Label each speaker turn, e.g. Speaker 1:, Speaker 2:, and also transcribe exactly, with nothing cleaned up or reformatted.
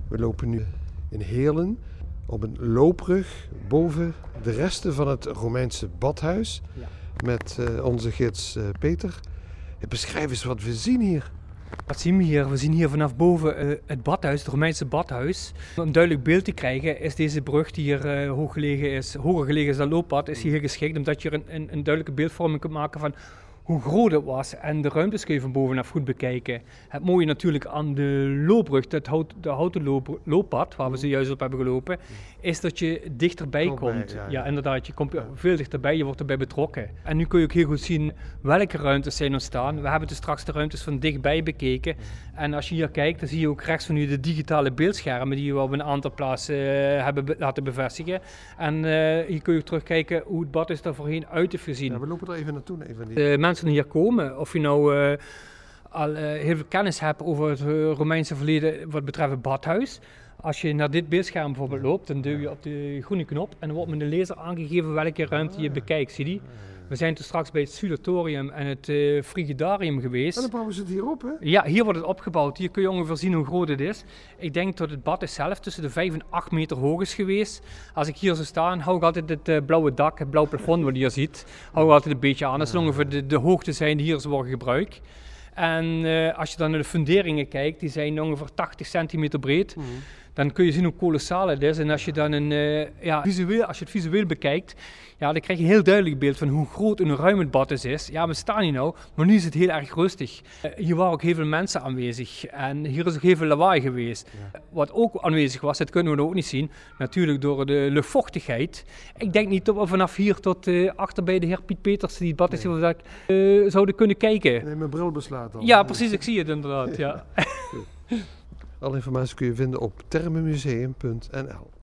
Speaker 1: We lopen nu in Heerlen op een loopbrug boven de resten van het Romeinse badhuis.
Speaker 2: Ja.
Speaker 1: Met uh, onze gids uh, Peter. Beschrijf eens wat we zien hier.
Speaker 2: Wat zien we hier? We zien hier vanaf boven uh, het badhuis, het Romeinse badhuis. Om een duidelijk beeld te krijgen is deze brug die hier uh, hoog gelegen is, hoger gelegen is dan looppad, is hier geschikt omdat je een, een, een duidelijke beeldvorming kunt maken van hoe groot het was. En de ruimtes kun je van bovenaf goed bekijken. Het mooie natuurlijk aan de loopbrug, het hout, de houten loop, looppad, waar we zojuist op hebben gelopen, is dat je dichterbij
Speaker 1: Kom
Speaker 2: komt.
Speaker 1: bij, ja,
Speaker 2: ja,
Speaker 1: ja.
Speaker 2: inderdaad, je komt veel dichterbij, je wordt erbij betrokken. En nu kun je ook heel goed zien welke ruimtes zijn ontstaan. We hebben dus straks de ruimtes van dichtbij bekeken. En als je hier kijkt, dan zie je ook rechts van u de digitale beeldschermen die we op een aantal plaatsen uh, hebben be- laten bevestigen. En uh, hier kun je ook terugkijken hoe het bad is daar voorheen uit heeft gezien.
Speaker 1: Ja, we lopen er even naartoe. Even die...
Speaker 2: De mensen die hier komen, of je nou uh, al uh, heel veel kennis hebt over het uh, Romeinse verleden wat betreft het badhuis. Als je naar dit beeldscherm bijvoorbeeld loopt, dan duw je op de groene knop en dan wordt met de laser aangegeven welke ruimte je bekijkt. Zie je die? We zijn toen straks bij het Sudatorium en het uh, Frigidarium geweest.
Speaker 1: En dan bouwen ze het hier op, hè?
Speaker 2: Ja, hier wordt het opgebouwd. Hier kun je ongeveer zien hoe groot het is. Ik denk dat het bad is zelf tussen de vijf en acht meter hoog is geweest. Als ik hier zou staan, hou ik altijd het uh, blauwe dak, het blauwe plafond wat je hier ziet, hou ik altijd een beetje aan. Dat is ongeveer de, de hoogte zijn die hier worden gebruikt. En uh, als je dan naar de funderingen kijkt, die zijn ongeveer tachtig centimeter breed. Mm-hmm. Dan kun je zien hoe kolossaal het is. En als je, dan een, uh, ja, visueel, als je het visueel bekijkt, ja, dan krijg je een heel duidelijk beeld van hoe groot een ruim het bad is. Ja, we staan hier nou, maar nu is het heel erg rustig. Uh, hier waren ook heel veel mensen aanwezig. En hier is ook heel veel lawaai geweest. Ja. Wat ook aanwezig was, dat kunnen we ook niet zien, natuurlijk door de luchtvochtigheid. Ik denk niet dat we vanaf hier tot uh, achter bij de heer Piet Peters, die het bad is, nee. uh, zouden kunnen kijken.
Speaker 1: Nee, mijn bril beslaat al.
Speaker 2: Ja, precies, ik zie het inderdaad. Ja.
Speaker 1: Alle informatie kun je vinden op termenmuseum punt n l.